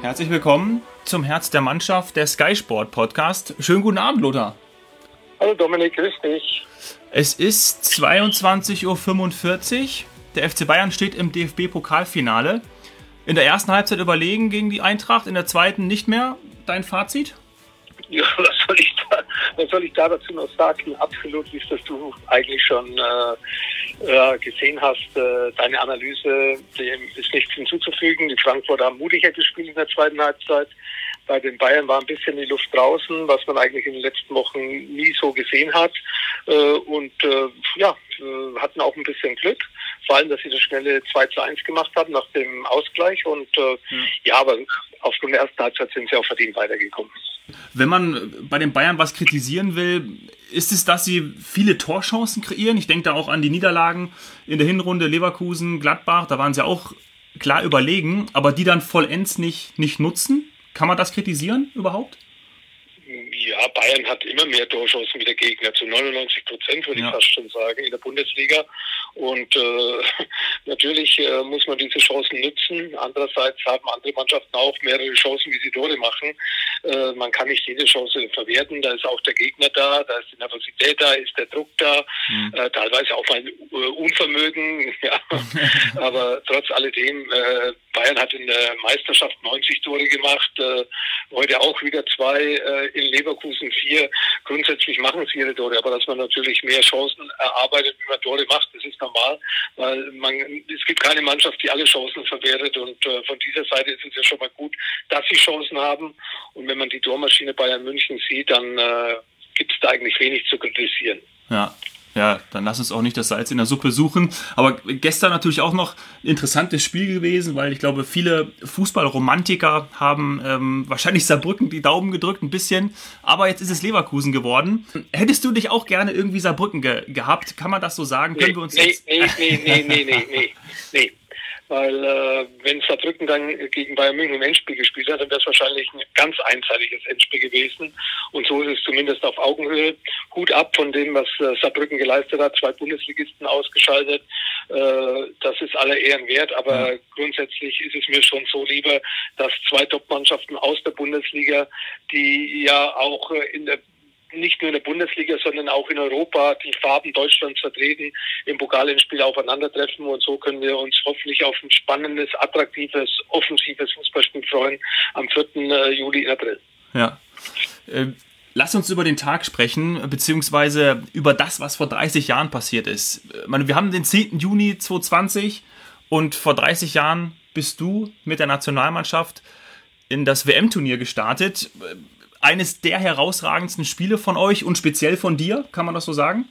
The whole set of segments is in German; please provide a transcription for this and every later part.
Herzlich willkommen zum Herz der Mannschaft, der Sky Sport Podcast. Schönen guten Abend, Lothar. Hallo Dominik, grüß dich. Es ist 22:45 Uhr. Der FC Bayern steht im DFB-Pokalfinale. In der ersten Halbzeit überlegen gegen die Eintracht, in der zweiten nicht mehr. Dein Fazit? Ja, was soll ich da dazu noch sagen? Absolut, wie es das du eigentlich schon gesehen hast. Deine Analyse, dem ist nichts hinzuzufügen. Die Frankfurter haben mutiger gespielt in der zweiten Halbzeit. Bei den Bayern war ein bisschen die Luft draußen, was man eigentlich in den letzten Wochen nie so gesehen hat. Hatten auch ein bisschen Glück. Vor allem, dass sie das schnelle 2:1 gemacht haben nach dem Ausgleich. Aber aufgrund der ersten Halbzeit sind sie auch verdient weitergekommen. Wenn man bei den Bayern was kritisieren will, ist es, dass sie viele Torchancen kreieren. Ich denke da auch an die Niederlagen in der Hinrunde, Leverkusen, Gladbach, da waren sie auch klar überlegen, aber die dann vollends nicht nutzen. Kann man das kritisieren überhaupt? Ja, Bayern hat immer mehr Torchancen wie der Gegner, zu 99%, würde ich fast schon sagen, in der Bundesliga. Und natürlich muss man diese Chancen nutzen. Andererseits haben andere Mannschaften auch mehrere Chancen, wie sie Tore machen. Man kann nicht jede Chance verwerten. Da ist auch der Gegner da, da ist die Nervosität da, ist der Druck da, teilweise auch ein Unvermögen. Ja. Aber trotz alledem, Bayern hat in der Meisterschaft 90 Tore gemacht, heute auch wieder 2, in Leverkusen 4. Grundsätzlich machen sie ihre Tore, aber dass man natürlich mehr Chancen erarbeitet, wie man Tore macht, das ist normal, weil es gibt keine Mannschaft, die alle Chancen verwertet, und von dieser Seite ist es ja schon mal gut, dass sie Chancen haben, und wenn man die Tormaschine Bayern München sieht, dann gibt es da eigentlich wenig zu kritisieren. Ja, dann lass uns auch nicht das Salz in der Suppe suchen. Aber gestern natürlich auch noch ein interessantes Spiel gewesen, weil ich glaube, viele Fußballromantiker haben wahrscheinlich Saarbrücken die Daumen gedrückt ein bisschen. Aber jetzt ist es Leverkusen geworden. Hättest du dich auch gerne irgendwie Saarbrücken gehabt? Kann man das so sagen? Können wir uns Nee. Weil wenn Saarbrücken dann gegen Bayern München im Endspiel gespielt hat, dann wäre es wahrscheinlich ein ganz einseitiges Endspiel gewesen. Und so ist es zumindest auf Augenhöhe. Hut ab von dem, was Saarbrücken geleistet hat. 2 Bundesligisten ausgeschaltet. Das ist aller Ehren wert. Aber grundsätzlich ist es mir schon so lieber, dass 2 Top-Mannschaften aus der Bundesliga, die ja auch nicht nur in der Bundesliga, sondern auch in Europa die Farben Deutschlands vertreten, im Pokalendspiel aufeinandertreffen, und so können wir uns hoffentlich auf ein spannendes, attraktives, offensives Fußballspiel freuen am 4. Juli in April. Ja. Lass uns über den Tag sprechen, beziehungsweise über das, was vor 30 Jahren passiert ist. Ich meine, wir haben den 10. Juni 2020 und vor 30 Jahren bist du mit der Nationalmannschaft in das WM-Turnier gestartet. Eines der herausragendsten Spiele von euch und speziell von dir, kann man das so sagen?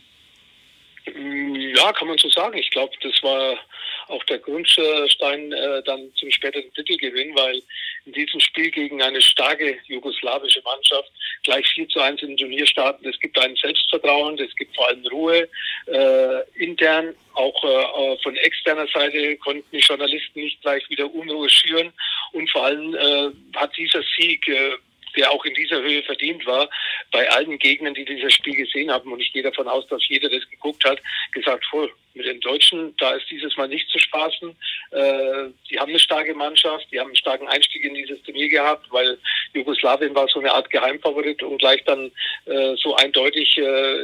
Ja, kann man so sagen. Ich glaube, das war auch der Grundstein dann zum späteren Titelgewinn, weil in diesem Spiel gegen eine starke jugoslawische Mannschaft gleich 4:1 im Turnier starten. Es gibt ein Selbstvertrauen, es gibt vor allem Ruhe intern. Auch von externer Seite konnten die Journalisten nicht gleich wieder Unruhe schüren. Und vor allem hat dieser Sieg, der auch in dieser Höhe verdient war, bei allen Gegnern, die dieses Spiel gesehen haben, und ich gehe davon aus, dass jeder das geguckt hat, gesagt, mit den Deutschen, da ist dieses Mal nicht zu spaßen. Die haben eine starke Mannschaft, die haben einen starken Einstieg in dieses Turnier gehabt, weil Jugoslawien war so eine Art Geheimfavorit, und gleich dann so eindeutig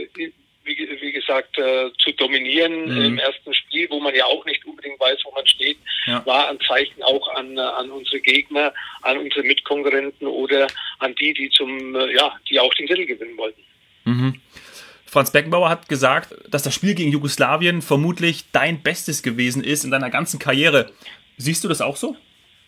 wie gesagt, zu dominieren im ersten Spiel, wo man ja auch nicht unbedingt weiß, wo man steht, war ein Zeichen auch an unsere Gegner, an unsere Mitkonkurrenten oder an die auch den Titel gewinnen wollten. Mhm. Franz Beckenbauer hat gesagt, dass das Spiel gegen Jugoslawien vermutlich dein Bestes gewesen ist in deiner ganzen Karriere. Siehst du das auch so?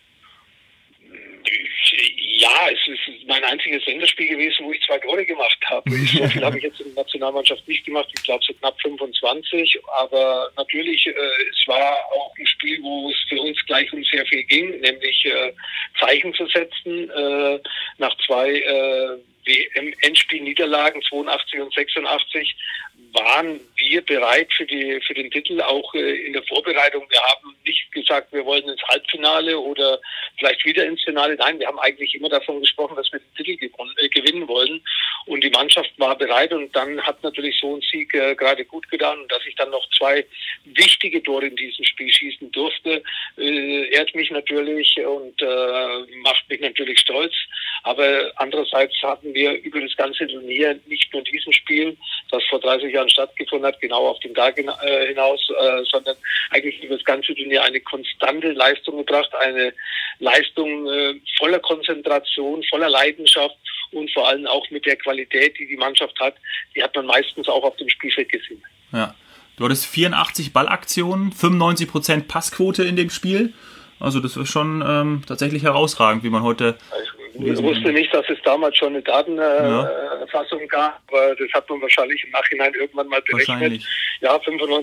Ja, es ist mein einziges Länderspiel gewesen, wo ich 2 Tore gemacht habe. So viel habe ich jetzt in der Nationalmannschaft nicht gemacht. Ich glaube, so knapp 25. Aber natürlich, es war auch ein Spiel, wo es für uns gleich um sehr viel ging, nämlich Zeichen zu setzen. Nach 2 WM-Endspiel-Niederlagen, 82 und 86, waren wir bereit für den Titel, auch in der Vorbereitung. Wir haben nicht gesagt, wir wollen ins Halbfinale oder vielleicht wieder ins Finale. Nein, wir haben eigentlich immer davon gesprochen, dass wir den Titel gewinnen wollen. Und und die Mannschaft war bereit und dann hat natürlich so ein Sieg gerade gut getan und dass ich dann noch 2 wichtige Tore in diesem Spiel schießen durfte, ehrt mich natürlich und macht mich natürlich stolz. Aber andererseits hatten wir über das ganze Turnier, nicht nur in diesem Spiel, das vor 30 Jahren stattgefunden hat, genau auf den Tag hinaus, sondern eigentlich über das ganze Turnier eine konstante Leistung gebracht, eine Leistung voller Konzentration, voller Leidenschaft und vor allem auch mit der Qualität, die die Mannschaft hat, die hat man meistens auch auf dem Spielfeld gesehen. Ja, du hattest 84 Ballaktionen, 95% Passquote in dem Spiel. Also das ist schon tatsächlich herausragend, wie man heute... Ich wusste nicht, dass es damals schon eine Datenerfassung gab, aber das hat man wahrscheinlich im Nachhinein irgendwann mal berechnet. Ja,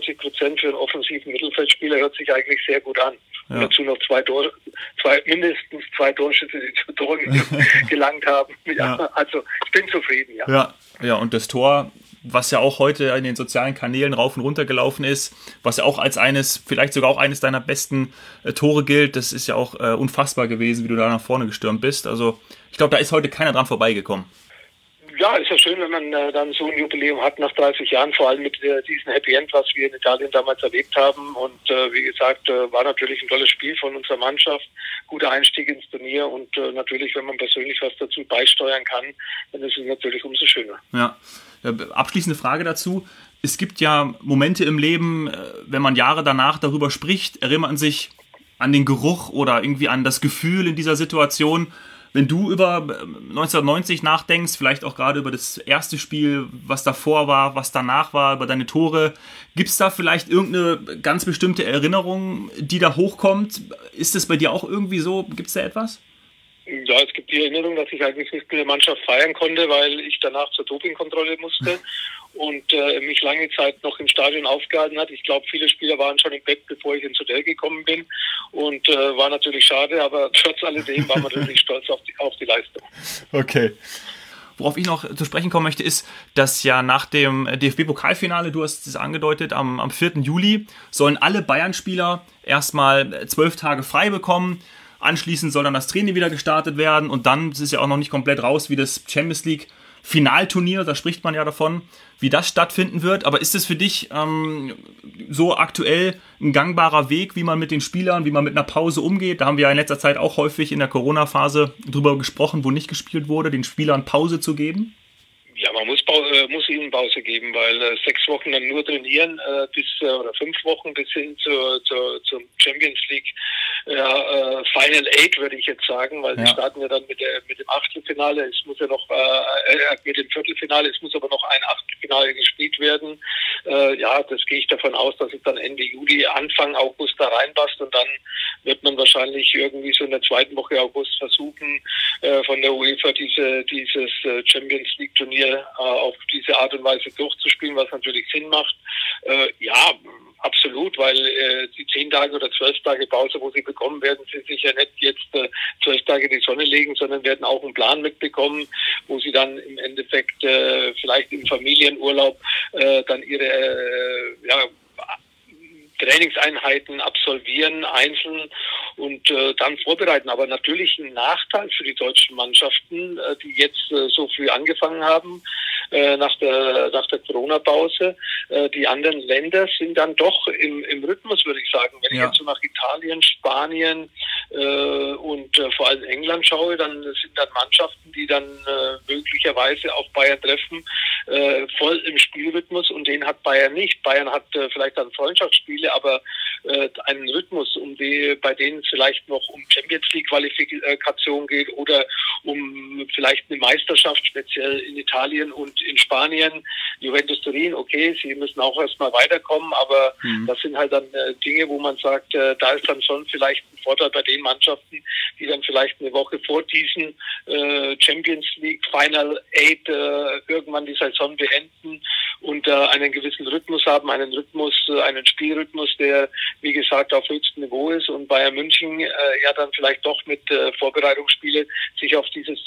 95% für einen offensiven Mittelfeldspieler hört sich eigentlich sehr gut an. Ja. Und dazu noch mindestens 2 Torschüsse, die zu Toren gelangt haben. Ja, also ich bin zufrieden, Ja, und das Tor, was ja auch heute in den sozialen Kanälen rauf und runter gelaufen ist, was ja auch als vielleicht sogar auch eines deiner besten Tore gilt, das ist ja auch unfassbar gewesen, wie du da nach vorne gestürmt bist. Also ich glaube, da ist heute keiner dran vorbeigekommen. Ja, ist ja schön, wenn man dann so ein Jubiläum hat nach 30 Jahren, vor allem mit diesem Happy End, was wir in Italien damals erlebt haben. Und wie gesagt, war natürlich ein tolles Spiel von unserer Mannschaft, guter Einstieg ins Turnier und natürlich, wenn man persönlich was dazu beisteuern kann, dann ist es natürlich umso schöner. Ja, abschließende Frage dazu. Es gibt ja Momente im Leben, wenn man Jahre danach darüber spricht, erinnert man sich an den Geruch oder irgendwie an das Gefühl in dieser Situation. Wenn du über 1990 nachdenkst, vielleicht auch gerade über das erste Spiel, was davor war, was danach war, über deine Tore, gibt es da vielleicht irgendeine ganz bestimmte Erinnerung, die da hochkommt? Ist es bei dir auch irgendwie so? Gibt es da etwas? Ja, es gibt die Erinnerung, dass ich eigentlich nicht mit der Mannschaft feiern konnte, weil ich danach zur Dopingkontrolle musste und mich lange Zeit noch im Stadion aufgehalten hat. Ich glaube, viele Spieler waren schon im Bett, bevor ich ins Hotel gekommen bin und war natürlich schade, aber trotz alledem war man natürlich stolz auf die Leistung. Okay. Worauf ich noch zu sprechen kommen möchte, ist, dass ja nach dem DFB-Pokalfinale, du hast es angedeutet, am 4. Juli sollen alle Bayern-Spieler erstmal 12 Tage frei bekommen. Anschließend soll dann das Training wieder gestartet werden und dann, es ist ja auch noch nicht komplett raus, wie das Champions League Finalturnier, da spricht man ja davon, wie das stattfinden wird. Aber ist es für dich so aktuell ein gangbarer Weg, wie man mit den Spielern, wie man mit einer Pause umgeht? Da haben wir ja in letzter Zeit auch häufig in der Corona-Phase drüber gesprochen, wo nicht gespielt wurde, den Spielern Pause zu geben. Ja, man muss ihnen Pause geben, weil 6 Wochen dann nur trainieren, oder 5 Wochen bis hin zum Champions League Final 8, würde ich jetzt sagen, weil wir starten ja dann mit dem Achtelfinale, es muss ja noch mit dem Viertelfinale, es muss aber noch ein Achtelfinale gespielt werden. Das gehe ich davon aus, dass es dann Ende Juli, Anfang August da reinpasst und dann wird man wahrscheinlich irgendwie so in der 2. Woche August versuchen, von der UEFA dieses Champions League Turnier auf diese Art und Weise durchzuspielen, was natürlich Sinn macht. Absolut, weil die 10 Tage oder 12 Tage Pause, wo sie bekommen, werden sie sich ja nicht jetzt 12 Tage in die Sonne legen, sondern werden auch einen Plan mitbekommen, wo sie dann im Endeffekt vielleicht im Familienurlaub dann ihre Trainingseinheiten absolvieren, einzeln und dann vorbereiten. Aber natürlich ein Nachteil für die deutschen Mannschaften, die jetzt so früh angefangen haben, nach der Corona-Pause. Die anderen Länder sind dann doch im Rhythmus, würde ich sagen. Wenn ich jetzt so nach Italien, Spanien und vor allem England schaue, dann sind dann Mannschaften, die dann möglicherweise auf Bayern treffen, voll im Spielrhythmus und den hat Bayern nicht. Bayern hat vielleicht dann Freundschaftsspiele, aber einen Rhythmus, bei denen es vielleicht noch um Champions League Qualifikation geht oder um vielleicht eine Meisterschaft, speziell in Italien und in Spanien, Juventus Turin, okay, sie müssen auch erstmal weiterkommen, aber das sind halt dann Dinge, wo man sagt, da ist dann schon vielleicht ein Vorteil bei den Mannschaften, die dann vielleicht eine Woche vor diesen Champions League Final 8 irgendwann die Saison beenden und einen gewissen Rhythmus haben, einen Spielrhythmus, der, wie gesagt, auf höchstem Niveau ist und Bayern München dann vielleicht doch mit Vorbereitungsspiele sich auf dieses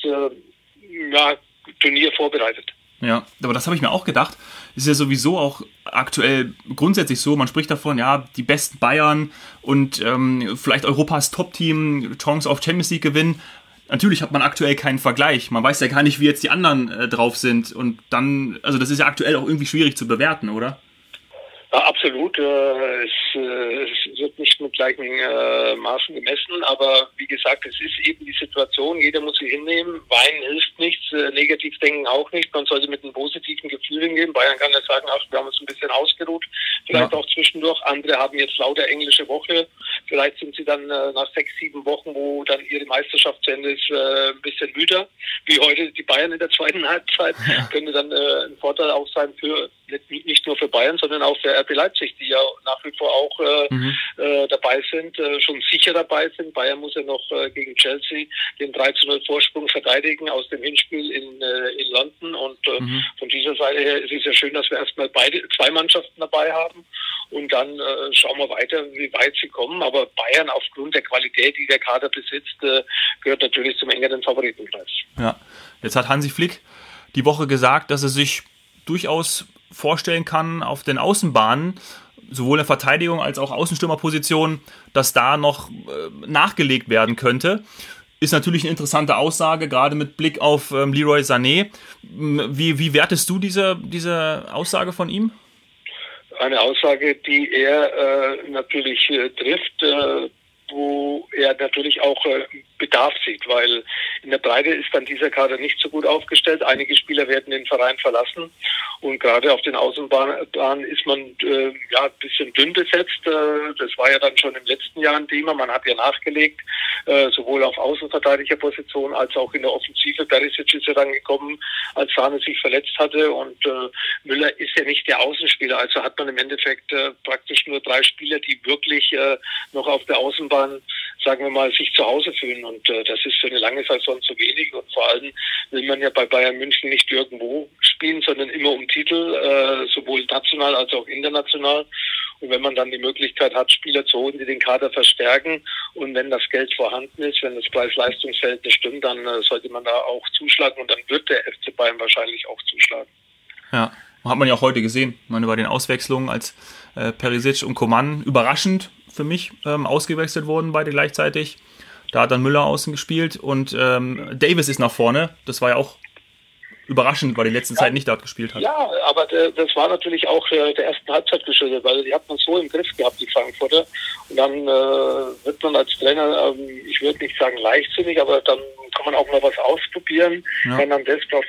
Turnier vorbereitet. Ja, aber das habe ich mir auch gedacht. Ist ja sowieso auch aktuell grundsätzlich so, man spricht davon, die besten Bayern und vielleicht Europas Top-Team, Chance auf Champions League gewinnen. Natürlich hat man aktuell keinen Vergleich. Man weiß ja gar nicht, wie jetzt die anderen drauf sind. Und dann, also das ist ja aktuell auch irgendwie schwierig zu bewerten, oder? Ja, absolut. Es wird nicht mit gleichen Maßen gemessen, aber wie gesagt, es ist eben die Situation, jeder muss sie hinnehmen. Weinen hilft nichts, negativ denken auch nicht. Man sollte mit einem positiven Gefühl hingehen. Bayern kann ja sagen, ach, wir haben uns ein bisschen ausgeruht, vielleicht auch zwischendurch. Andere haben jetzt lauter englische Woche. Vielleicht sind sie dann nach 6, 7 Wochen, wo dann ihre Meisterschaft zu Ende ist, ein bisschen müder. Wie heute die Bayern in der zweiten Halbzeit. Könnte dann ein Vorteil auch sein für nicht nur für Bayern, sondern auch für RB Leipzig, die ja nach wie vor auch dabei sind, schon sicher dabei sind. Bayern muss ja noch gegen Chelsea den 3:0 Vorsprung verteidigen aus dem Hinspiel in London. Und von dieser Seite her ist es ja schön, dass wir erstmal zwei Mannschaften dabei haben. Und dann schauen wir weiter, wie weit sie kommen. Aber Bayern aufgrund der Qualität, die der Kader besitzt, gehört natürlich zum engeren Favoritenkreis. Ja, jetzt hat Hansi Flick die Woche gesagt, dass er sich durchaus vorstellen kann auf den Außenbahnen, sowohl in der Verteidigung als auch Außenstürmerposition, dass da noch nachgelegt werden könnte. Ist natürlich eine interessante Aussage, gerade mit Blick auf Leroy Sané. Wie wertest du diese Aussage von ihm? Eine Aussage, die er natürlich trifft, wo er natürlich auch Bedarf sieht, weil in der Breite ist dann dieser Kader nicht so gut aufgestellt. Einige Spieler werden den Verein verlassen und gerade auf den Außenbahnen ist man ein bisschen dünn besetzt. Das war ja dann schon im letzten Jahr ein Thema. Man hat ja nachgelegt, sowohl auf Außenverteidigerposition als auch in der Offensive. Perisic ist ja dann gekommen, als Sahne sich verletzt hatte und Müller ist ja nicht der Außenspieler. Also hat man im Endeffekt praktisch nur 3 Spieler, die wirklich noch auf der Außenbahn, sagen wir mal, sich zu Hause fühlen. Und das ist für eine lange Saison zu wenig. Und vor allem will man ja bei Bayern München nicht irgendwo spielen, sondern immer um Titel, sowohl national als auch international. Und wenn man dann die Möglichkeit hat, Spieler zu holen, die den Kader verstärken und wenn das Geld vorhanden ist, wenn das Preis-Leistungs-Verhältnis stimmt, dann sollte man da auch zuschlagen und dann wird der FC Bayern wahrscheinlich auch zuschlagen. Ja, hat man ja auch heute gesehen. Ich meine, bei den Auswechslungen, als Perisic und Coman überraschend für mich ausgewechselt wurden, beide gleichzeitig. Da hat dann Müller außen gespielt und Davis ist nach vorne. Das war ja auch überraschend, weil die letzte Zeit nicht dort gespielt hat. Ja, aber das war natürlich auch der ersten Halbzeit geschuldet, weil die hat man so im Griff gehabt, die Frankfurter. Und dann wird man als Trainer, ich würde nicht sagen leichtsinnig, aber dann kann man auch mal was ausprobieren. Ja. Fernandes braucht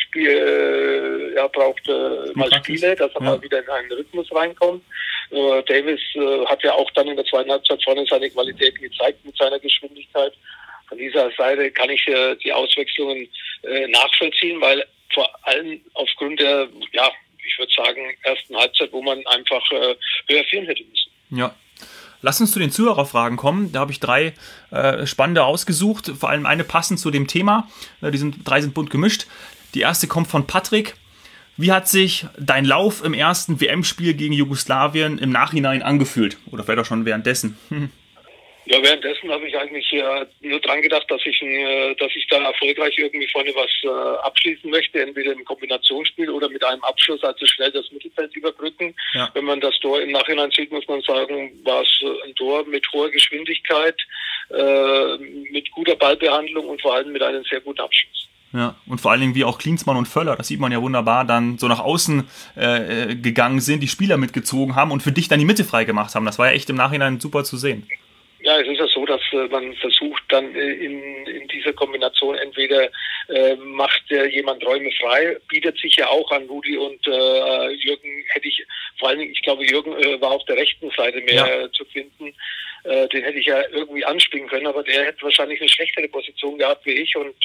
mal Spiele, dass er mal wieder in einen Rhythmus reinkommt. Davis hat ja auch dann in der zweiten Halbzeit vorne seine Qualitäten gezeigt mit seiner Geschwindigkeit. Von dieser Seite kann ich die Auswechslungen nachvollziehen, weil vor allem aufgrund der, ich würde sagen, ersten Halbzeit, wo man einfach höher führen hätte müssen. Ja. Lass uns zu den Zuhörerfragen kommen. Da habe ich 3 spannende ausgesucht, vor allem eine passend zu dem Thema. 3 sind bunt gemischt. Die erste kommt von Patrick. Wie hat sich dein Lauf im ersten WM-Spiel gegen Jugoslawien im Nachhinein angefühlt? Oder vielleicht auch schon währenddessen? Ja, währenddessen habe ich eigentlich nur dran gedacht, dass ich da erfolgreich irgendwie vorne was abschließen möchte, entweder im Kombinationsspiel oder mit einem Abschluss, also schnell das Mittelfeld überbrücken. Ja. Wenn man das Tor im Nachhinein sieht, muss man sagen, war es ein Tor mit hoher Geschwindigkeit, mit guter Ballbehandlung und vor allem mit einem sehr guten Abschluss. Ja, und vor allen Dingen wie auch Klinsmann und Völler, das sieht man ja wunderbar, dann so nach außen gegangen sind, die Spieler mitgezogen haben und für dich dann die Mitte frei gemacht haben. Das war ja echt im Nachhinein super zu sehen. Ja, es ist ja so, dass man versucht dann in dieser Kombination entweder macht jemand Räume frei, bietet sich ja auch an Rudi und Jürgen vor allem, ich glaube, Jürgen war auf der rechten Seite mehr zu finden. Den hätte ich ja irgendwie anspielen können, aber der hätte wahrscheinlich eine schlechtere Position gehabt wie ich und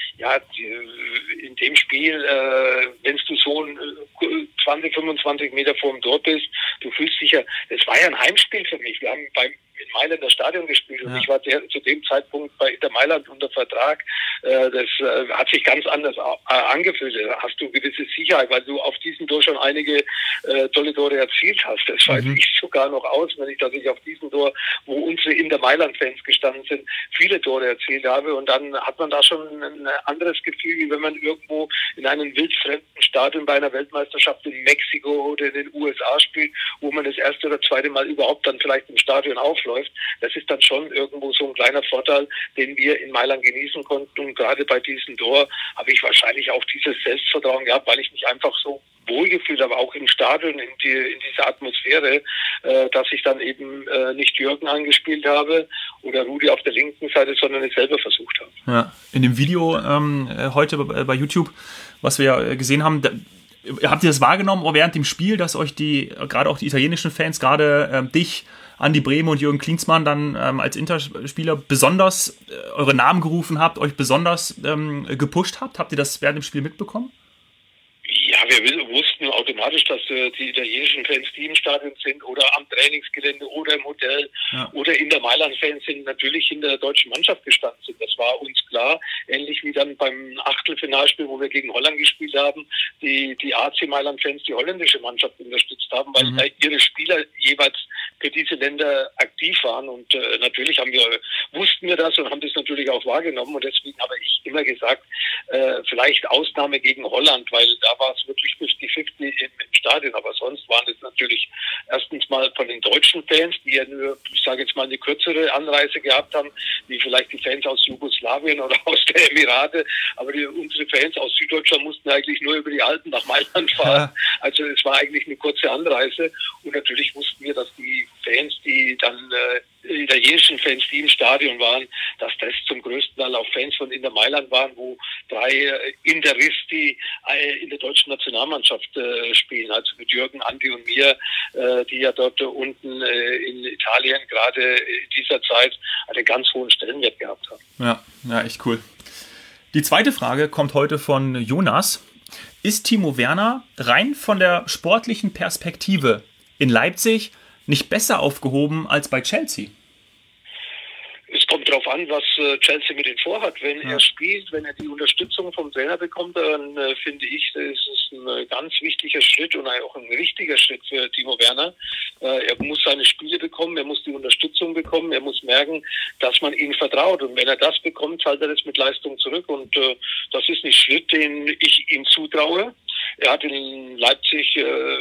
in dem Spiel, wenn du so 20, 25 Meter vor dem Tor bist, du fühlst dich ja, es war ja ein Heimspiel für mich. Wir haben in Mailand das Stadion gespielt und ich war zu dem Zeitpunkt bei Inter Mailand unter Vertrag. Das hat sich ganz anders angefühlt. Da hast du gewisse Sicherheit, weil du auf diesem Tor schon einige tolle Tore erzielt hast. Das weiß ich sogar noch auswendig, dass ich auf diesem Tor wo unsere Inter Mailand-Fans gestanden sind, viele Tore erzielt habe. Und dann hat man da schon ein anderes Gefühl, wie wenn man irgendwo in einem wildfremden Stadion bei einer Weltmeisterschaft in Mexiko oder in den USA spielt, wo man das erste oder zweite Mal überhaupt dann vielleicht im Stadion aufläuft. Das ist dann schon irgendwo so ein kleiner Vorteil, den wir in Mailand genießen konnten. Und gerade bei diesem Tor habe ich wahrscheinlich auch dieses Selbstvertrauen gehabt, weil ich mich einfach so wohlgefühlt habe, auch im Stadion, in dieser Atmosphäre, dass ich dann eben nicht Jürgen angespielt habe oder Rudi auf der linken Seite, sondern es selber versucht habe. Ja, in dem Video heute bei YouTube, was wir gesehen haben, habt ihr das wahrgenommen während dem Spiel, dass euch gerade auch die italienischen Fans, gerade dich, Andi Brehme und Jürgen Klinsmann dann als Interspieler besonders eure Namen gerufen habt, euch besonders gepusht habt? Habt ihr das während dem Spiel mitbekommen? Ja, wir wussten automatisch, dass die italienischen Fans, die im Stadion sind oder am Trainingsgelände oder im Hotel oder in der Mailand-Fans sind, natürlich in der deutschen Mannschaft gestanden sind. Das war uns klar. Ähnlich wie dann beim Achtelfinalspiel, wo wir gegen Holland gespielt haben, die AC Mailand-Fans die holländische Mannschaft unterstützt haben, weil ihre Spieler jeweils für diese Länder aktiv waren. Und natürlich wussten wir das und haben das natürlich auch wahrgenommen. Und deswegen habe ich immer gesagt, vielleicht Ausnahme gegen Holland, weil da war es wirklich 50-50 im Stadion. Aber sonst waren es natürlich erstens mal von den deutschen Fans, die ja nur, ich sage jetzt mal, eine kürzere Anreise gehabt haben, wie vielleicht die Fans aus Jugoslawien oder aus der Emirate. Aber unsere Fans aus Süddeutschland mussten eigentlich nur über die Alpen nach Mailand fahren. Ja. Also es war eigentlich eine kurze Anreise. Und natürlich wussten wir, dass die Fans, die dann italienischen Fans, die im Stadion waren, dass das zum größten Teil auch Fans von Inter Mailand waren, wo 3 Interisti in der deutschen Nationalmannschaft spielen, also mit Jürgen, Andi und mir, die ja dort unten in Italien gerade in dieser Zeit einen ganz hohen Stellenwert gehabt haben. Ja, echt cool. Die zweite Frage kommt heute von Jonas. Ist Timo Werner rein von der sportlichen Perspektive in Leipzig nicht besser aufgehoben als bei Chelsea? Es kommt darauf an, was Chelsea mit ihm vorhat. Wenn er spielt, wenn er die Unterstützung vom Trainer bekommt, dann finde ich, das ist ein ganz wichtiger Schritt und auch ein richtiger Schritt für Timo Werner. Er muss seine Spiele bekommen, er muss die Unterstützung bekommen, er muss merken, dass man ihm vertraut. Und wenn er das bekommt, zahlt er das mit Leistung zurück. Und das ist ein Schritt, den ich ihm zutraue. Er hat in Leipzig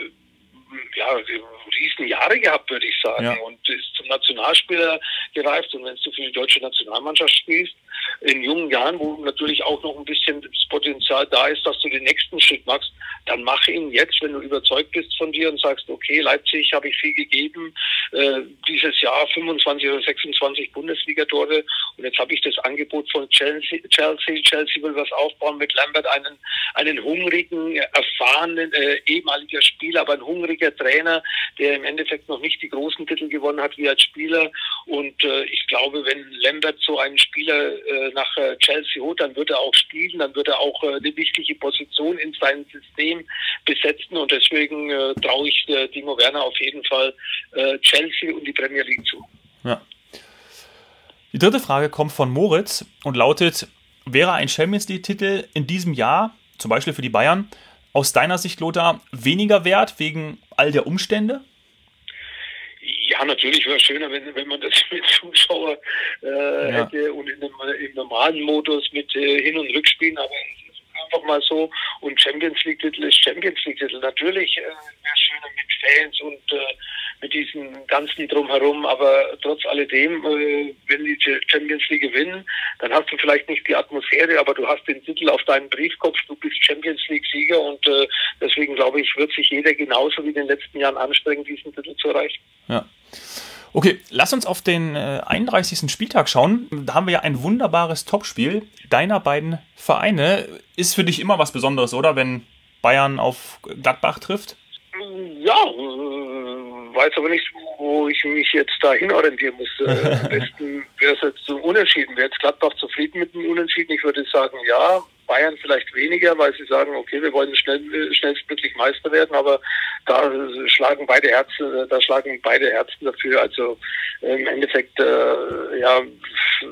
riesen Jahre gehabt, würde ich sagen, und ist zum Nationalspieler gereift. Und wenn du für die deutsche Nationalmannschaft spielst, in jungen Jahren, wo natürlich auch noch ein bisschen das Potenzial da ist, dass du den nächsten Schritt machst, dann mach ihn jetzt, wenn du überzeugt bist von dir und sagst, okay, Leipzig habe ich viel gegeben, dieses Jahr 25 oder 26 Bundesliga-Tore und jetzt habe ich das Angebot von Chelsea will was aufbauen mit Lambert, einen hungrigen, erfahrenen, ehemaliger Spieler, aber ein hungriger Trainer, der im Endeffekt noch nicht die großen Titel gewonnen hat wie als Spieler. Und ich glaube, wenn Lambert so einen Spieler nach Chelsea holt, dann wird er auch spielen, dann wird er auch eine wichtige Position in seinem System besetzen. Und deswegen traue ich Timo Werner auf jeden Fall Chelsea und die Premier League zu. Ja. Die dritte Frage kommt von Moritz und lautet: Wäre ein Champions League-Titel in diesem Jahr, zum Beispiel für die Bayern, aus deiner Sicht, Lothar, weniger wert wegen all der Umstände? Ja, natürlich wäre es schöner, wenn man das mit Zuschauer hätte und im normalen Modus mit Hin- und Rückspielen, aber einfach mal so. Und Champions League-Titel ist Champions League-Titel. Natürlich wäre es schöner mit Fans und mit diesem ganzen Drumherum, aber trotz alledem, wenn die Champions League gewinnen, dann hast du vielleicht nicht die Atmosphäre, aber du hast den Titel auf deinem Briefkopf, du bist Champions League-Sieger und deswegen glaube ich, wird sich jeder genauso wie in den letzten Jahren anstrengen, diesen Titel zu erreichen. Ja. Okay, lass uns auf den 31. Spieltag schauen. Da haben wir ja ein wunderbares Topspiel deiner beiden Vereine. Ist für dich immer was Besonderes, oder? Wenn Bayern auf Gladbach trifft? Ja, weiß aber nicht, wo ich mich jetzt dahin orientieren muss. Am besten wäre es jetzt so Unentschieden. Wäre jetzt Gladbach zufrieden mit dem Unentschieden? Ich würde sagen, ja. Bayern vielleicht weniger, weil sie sagen, okay, wir wollen schnellstmöglich Meister werden, aber da schlagen beide Herzen dafür. Also im Endeffekt,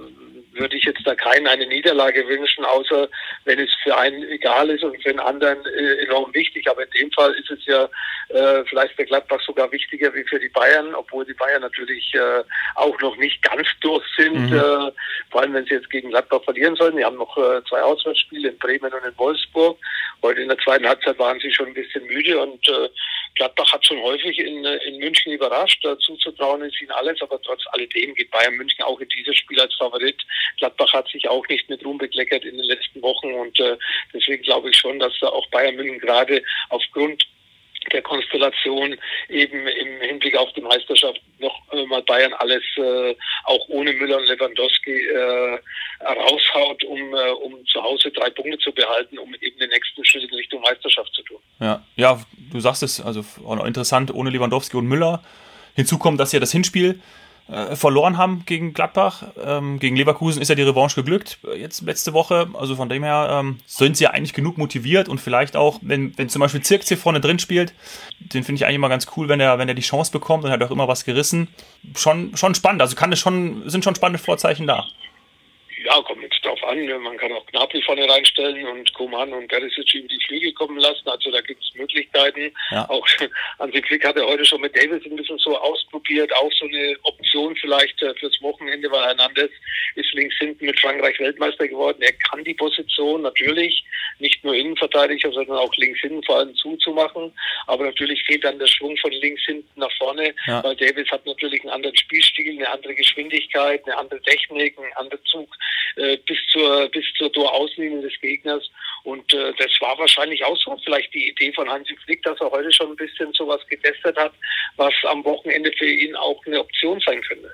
würde ich jetzt da keinen eine Niederlage wünschen, außer wenn es für einen egal ist und für den anderen enorm wichtig. Aber in dem Fall ist es ja vielleicht für Gladbach sogar wichtiger wie für die Bayern, obwohl die Bayern natürlich auch noch nicht ganz durch sind, vor allem wenn sie jetzt gegen Gladbach verlieren sollen. Die haben noch 2 Auswärtsspiele in Bremen und in Wolfsburg. Heute in der zweiten Halbzeit waren sie schon ein bisschen müde und Gladbach hat schon häufig in München überrascht. Zuzutrauen ist ihnen alles, aber trotz alledem geht Bayern München auch in dieses Spiel als Favorit. Gladbach hat sich auch nicht mit Ruhm bekleckert in den letzten Wochen und deswegen glaube ich schon, dass da auch Bayern München gerade aufgrund der Konstellation eben im Hinblick auf die Meisterschaft noch mal Bayern alles auch ohne Müller und Lewandowski raushaut, um zu Hause 3 Punkte zu behalten, um eben den nächsten Schritt in Richtung Meisterschaft zu tun. Ja, du sagst es, also auch interessant, ohne Lewandowski und Müller. Hinzu kommt, dass ja das Hinspiel verloren haben gegen Gladbach. Gegen Leverkusen ist ja die Revanche geglückt, jetzt letzte Woche. Also von dem her sind sie ja eigentlich genug motiviert und vielleicht auch, wenn zum Beispiel Zirkzee vorne drin spielt, den finde ich eigentlich immer ganz cool, wenn er die Chance bekommt und hat auch immer was gerissen. Schon spannend, also sind schon spannende Vorzeichen da. Ja, kommt jetzt drauf an. Man kann auch Gnabry vorne reinstellen und Coman und Perisic über die Flügel kommen lassen. Also da gibt es Möglichkeiten. Ja. Auch Hansi Flick hat er heute schon mit Davis ein bisschen so ausprobiert. Auch so eine Option vielleicht fürs Wochenende, weil Hernandez ist links hinten mit Frankreich Weltmeister geworden. Er kann die Position natürlich nicht nur Innenverteidiger, sondern auch links hinten vor allem zuzumachen. Aber natürlich fehlt dann der Schwung von links hinten nach vorne, weil Davis hat natürlich einen anderen Spielstil, eine andere Geschwindigkeit, eine andere Technik, einen anderen Zug bis zur Torauslinie des Gegners. Und das war wahrscheinlich auch so vielleicht die Idee von Hansi Flick, dass er heute schon ein bisschen sowas getestet hat, was am Wochenende für ihn auch eine Option sein könnte.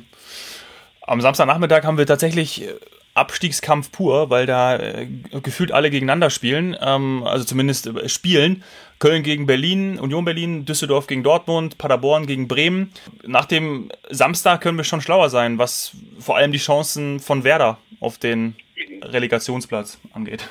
Am Samstagnachmittag haben wir tatsächlich Abstiegskampf pur, weil da gefühlt alle gegeneinander spielen, also zumindest spielen. Köln gegen Berlin, Union Berlin, Düsseldorf gegen Dortmund, Paderborn gegen Bremen. Nach dem Samstag können wir schon schlauer sein, was vor allem die Chancen von Werder auf den Relegationsplatz angeht.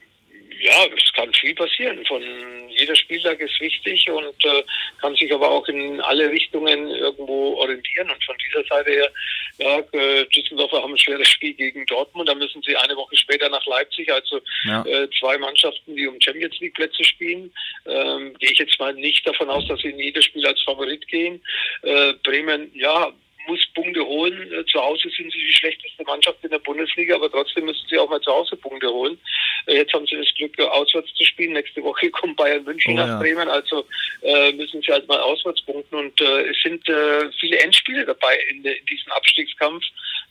Ja, es kann viel passieren. Jeder Spieltag ist wichtig und kann sich aber auch in alle Richtungen irgendwo orientieren. Und von dieser Seite her, Düsseldorfer haben ein schweres Spiel gegen Dortmund. Da müssen sie eine Woche später nach Leipzig. Also 2 Mannschaften, die um Champions League Plätze spielen. Gehe ich jetzt mal nicht davon aus, dass sie in jedes Spiel als Favorit gehen. Bremen, muss Punkte holen. Zu Hause sind sie die schlechteste Mannschaft in der Bundesliga, aber trotzdem müssen sie auch mal zu Hause Punkte holen. Jetzt haben sie das Glück, auswärts zu spielen. Nächste Woche kommt Bayern München nach Bremen, also müssen sie halt mal auswärts punkten. Und es sind viele Endspiele dabei in diesem Abstiegskampf.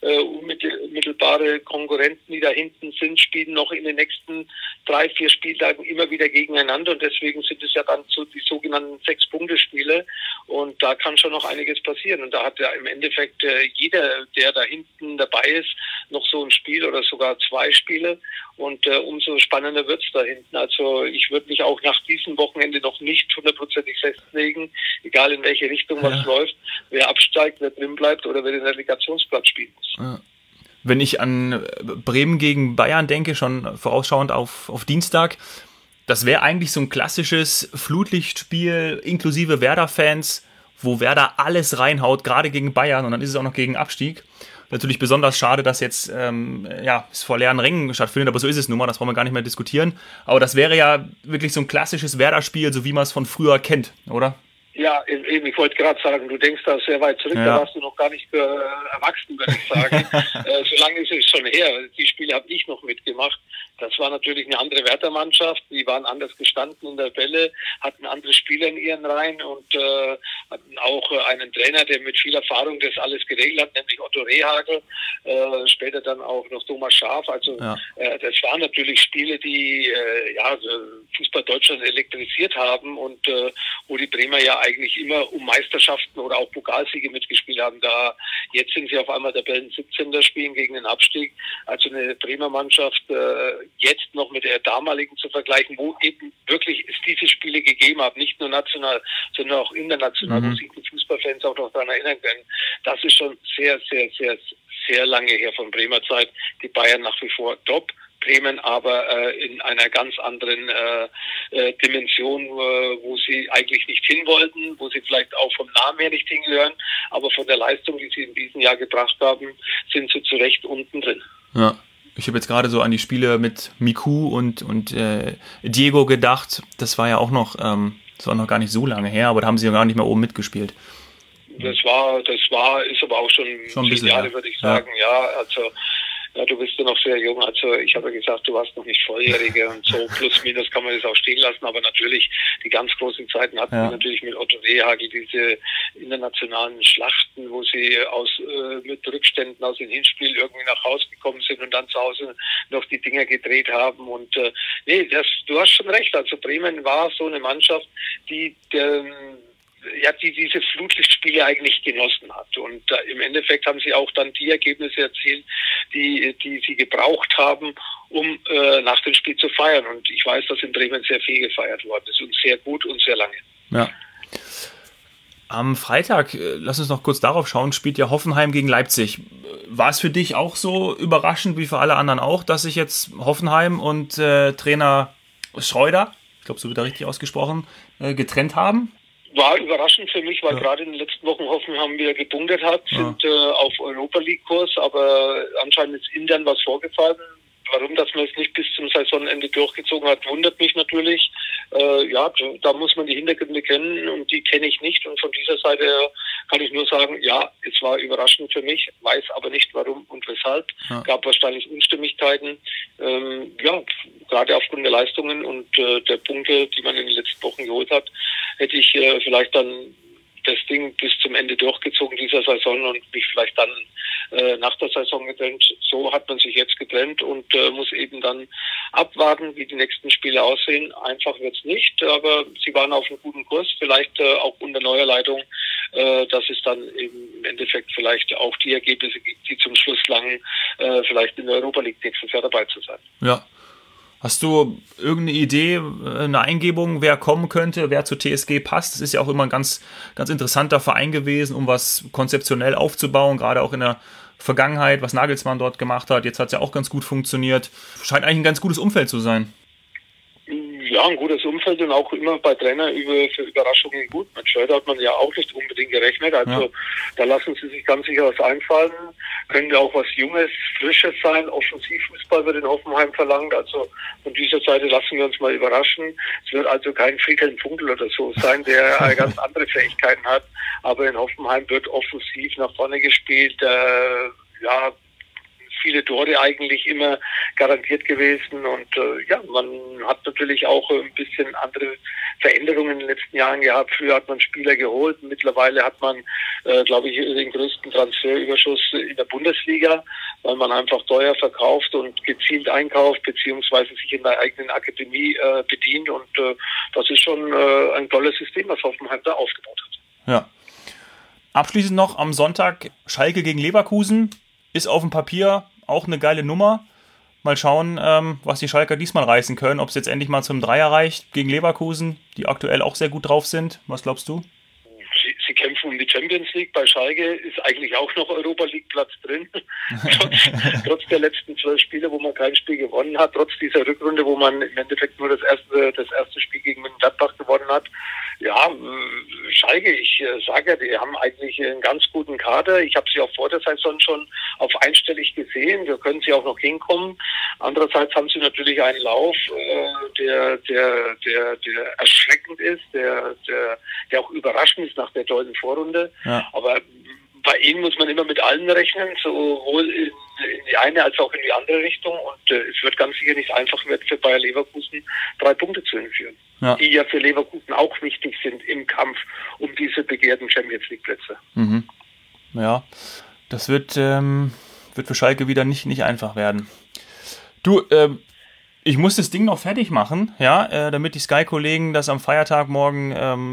Unmittelbare Konkurrenten, die da hinten sind, spielen noch in den nächsten 3-4 Spieltagen immer wieder gegeneinander. Und deswegen sind es ja dann so die sogenannten 6-Punkte-Spiele. Und da kann schon noch einiges passieren. Und da hat ja im Endeffekt jeder, der da hinten dabei ist, noch so ein Spiel oder sogar 2 Spiele. Und umso spannender wird es da hinten. Also ich würde mich auch nach diesem Wochenende noch nicht 100%ig festlegen, egal in welche Richtung was läuft, wer absteigt, wer drin bleibt oder wer den Relegationsplatz spielen muss. Ja. Wenn ich an Bremen gegen Bayern denke, schon vorausschauend auf Dienstag, das wäre eigentlich so ein klassisches Flutlichtspiel inklusive Werder-Fans, wo Werder alles reinhaut, gerade gegen Bayern, und dann ist es auch noch gegen Abstieg. Natürlich besonders schade, dass jetzt es vor leeren Rängen stattfindet, aber so ist es nun mal, das wollen wir gar nicht mehr diskutieren. Aber das wäre ja wirklich so ein klassisches Werder-Spiel, so wie man es von früher kennt, oder? Ja, eben, ich wollte gerade sagen, du denkst da sehr weit zurück, da warst du noch gar nicht erwachsen, würde ich sagen. So lange ist es schon her. Die Spiele habe ich noch mitgemacht. Das war natürlich eine andere Werder-Mannschaft. Die waren anders gestanden in der Bälle, hatten andere Spieler in ihren Reihen und hatten auch einen Trainer, der mit viel Erfahrung das alles geregelt hat, nämlich Otto Rehhagel, später dann auch noch Thomas Schaaf. Also das waren natürlich Spiele, die Fußball Deutschland elektrisiert haben und wo die Bremer ja eigentlich immer um Meisterschaften oder auch Pokalsiege mitgespielt haben. Jetzt sind sie auf einmal Tabellen 17. spielen gegen den Abstieg. Also eine Bremer Mannschaft jetzt noch mit der damaligen zu vergleichen, wo eben wirklich es diese Spiele gegeben hat, nicht nur national, sondern auch international, wo sich die Fußballfans auch noch daran erinnern können. Das ist schon sehr, sehr, sehr, sehr lange her von Bremer Zeit. Die Bayern nach wie vor top. Bremen aber in einer ganz anderen Dimension, wo sie eigentlich nicht hin wollten, wo sie vielleicht auch vom Namen her nicht hingehören, aber von der Leistung, die sie in diesem Jahr gebracht haben, sind sie zu Recht unten drin. Ja. Ich habe jetzt gerade so an die Spiele mit Miku und Diego gedacht. Das war ja auch noch, das war noch gar nicht so lange her, aber da haben sie ja gar nicht mehr oben mitgespielt. Das ist aber auch schon 10 Jahre, würde ich sagen. Ja, also ja, du bist ja noch sehr jung, also ich habe ja gesagt, du warst noch nicht Volljährige und so, plus minus kann man das auch stehen lassen, aber natürlich die ganz großen Zeiten hatten wir natürlich mit Otto Rehhagel diese internationalen Schlachten, wo sie mit Rückständen aus dem Hinspiel irgendwie nach Hause gekommen sind und dann zu Hause noch die Dinger gedreht haben und du hast schon recht, also Bremen war so eine Mannschaft, die diese Flutlichtspiele eigentlich genossen hat. Und im Endeffekt haben sie auch dann die Ergebnisse erzielt, die sie gebraucht haben, um nach dem Spiel zu feiern. Und ich weiß, dass in Bremen sehr viel gefeiert worden ist und sehr gut und sehr lange. Ja. Am Freitag, lass uns noch kurz darauf schauen, spielt ja Hoffenheim gegen Leipzig. War es für dich auch so überraschend wie für alle anderen auch, dass sich jetzt Hoffenheim und Trainer Schreuder, ich glaube, so wird er richtig ausgesprochen, getrennt haben? War überraschend für mich, weil gerade in den letzten Wochen Hoffenheim wieder gepunktet hat, sind auf Europa-League-Kurs, aber anscheinend ist intern was vorgefallen. Warum, dass man es nicht bis zum Saisonende durchgezogen hat, wundert mich natürlich. Da muss man die Hintergründe kennen und die kenne ich nicht. Und von dieser Seite kann ich nur sagen, ja, es war überraschend für mich, weiß aber nicht warum und weshalb. Gab wahrscheinlich Unstimmigkeiten. Gerade aufgrund der Leistungen und der Punkte, die man in den letzten Wochen geholt hat, hätte ich vielleicht dann das Ding bis zum Ende durchgezogen dieser Saison und mich vielleicht dann nach der Saison getrennt. So hat man sich jetzt getrennt und muss eben dann abwarten, wie die nächsten Spiele aussehen. Einfach wird's nicht, aber sie waren auf einem guten Kurs, vielleicht auch unter neuer Leitung, dass es dann eben im Endeffekt vielleicht auch die Ergebnisse gibt, die zum Schluss langen, vielleicht in der Europa League nächstes Jahr dabei zu sein. Ja. Hast du irgendeine Idee, eine Eingebung, wer kommen könnte, wer zur TSG passt? Das ist ja auch immer ein ganz, ganz interessanter Verein gewesen, um was konzeptionell aufzubauen, gerade auch in der Vergangenheit, was Nagelsmann dort gemacht hat. Jetzt hat es ja auch ganz gut funktioniert. Scheint eigentlich ein ganz gutes Umfeld zu sein. Ja, ein gutes Umfeld und auch immer bei Trainer für Überraschungen gut. Mit Schreuder hat man ja auch nicht unbedingt gerechnet. Also da lassen sie sich ganz sicher was einfallen. Könnte auch was Junges, Frisches sein. Offensivfußball wird in Hoffenheim verlangt. Also von dieser Seite lassen wir uns mal überraschen. Es wird also kein Friedhelm Funkel oder so sein, der ganz andere Fähigkeiten hat. Aber in Hoffenheim wird offensiv nach vorne gespielt. Viele Tore eigentlich immer garantiert gewesen und man hat natürlich auch ein bisschen andere Veränderungen in den letzten Jahren gehabt. Früher hat man Spieler geholt, mittlerweile hat man, glaube ich, den größten Transferüberschuss in der Bundesliga, weil man einfach teuer verkauft und gezielt einkauft, beziehungsweise sich in der eigenen Akademie bedient und das ist schon ein tolles System, was Hoffenheim da aufgebaut hat. Ja. Abschließend noch am Sonntag Schalke gegen Leverkusen. Ist auf dem Papier auch eine geile Nummer. Mal schauen, was die Schalker diesmal reißen können. Ob es jetzt endlich mal zum Dreier reicht gegen Leverkusen, die aktuell auch sehr gut drauf sind. Was glaubst du? Sie kämpfen um die Champions League. Bei Schalke ist eigentlich auch noch Europa League Platz drin. trotz der letzten 12 Spiele, wo man kein Spiel gewonnen hat. Trotz dieser Rückrunde, wo man im Endeffekt nur das erste Spiel gegen Mönchengladbach gewonnen hat. Ja, Schalke, ich sage ja, die haben eigentlich einen ganz guten Kader. Ich habe sie auch vor der Saison schon auf einstellig gesehen. Da können sie auch noch hinkommen. Andererseits haben sie natürlich einen Lauf, der erschreckend ist, der auch überraschend ist nach der tollen Vorrunde. Ja. Aber bei ihnen muss man immer mit allen rechnen, sowohl in die eine als auch in die andere Richtung. Und es wird ganz sicher nicht einfach werden für Bayer Leverkusen 3 Punkte zu entführen. Ja. Die ja für Leverkusen auch wichtig sind im Kampf um diese begehrten Champions League Plätze. Mhm. Ja, das wird für Schalke wieder nicht einfach werden. Du, ich muss das Ding noch fertig machen, ja, damit die Sky-Kollegen das am Feiertag morgen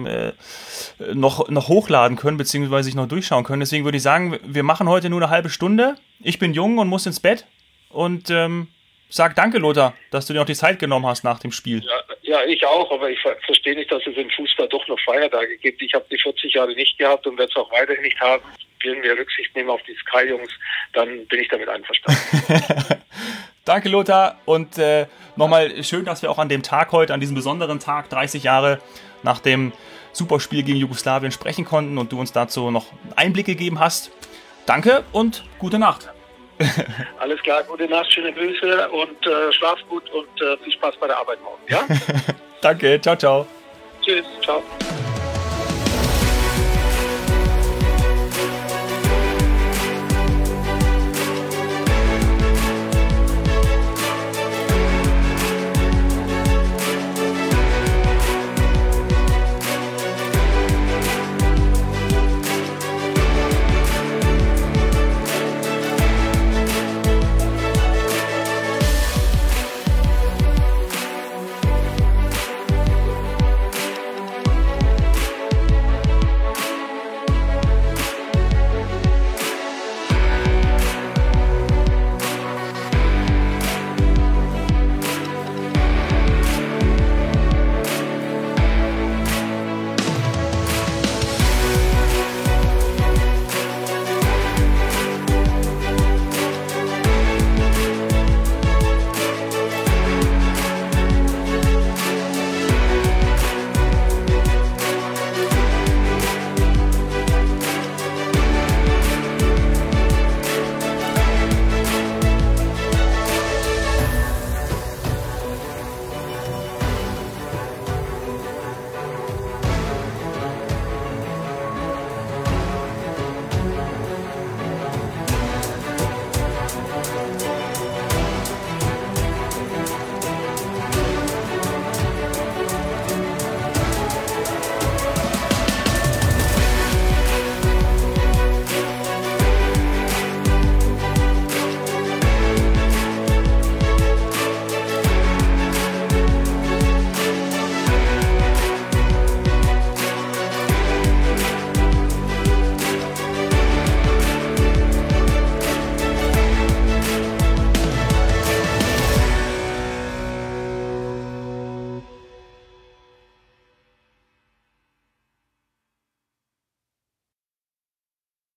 noch hochladen können, beziehungsweise sich noch durchschauen können. Deswegen würde ich sagen, wir machen heute nur eine halbe Stunde. Ich bin jung und muss ins Bett und sag danke, Lothar, dass du dir noch die Zeit genommen hast nach dem Spiel. Ja, ich auch, aber ich verstehe nicht, dass es im Fußball doch noch Feiertage gibt. Ich habe die 40 Jahre nicht gehabt und werde es auch weiterhin nicht haben. Wenn wir Rücksicht nehmen auf die Sky-Jungs, dann bin ich damit einverstanden. Danke, Lothar. Und nochmal schön, dass wir auch an dem Tag heute, an diesem besonderen Tag, 30 Jahre nach dem Superspiel gegen Jugoslawien sprechen konnten und du uns dazu noch Einblick gegeben hast. Danke und gute Nacht. Alles klar, gute Nacht, schöne Grüße und schlaf gut und viel Spaß bei der Arbeit morgen. Ja? Danke, ciao, ciao. Tschüss, ciao.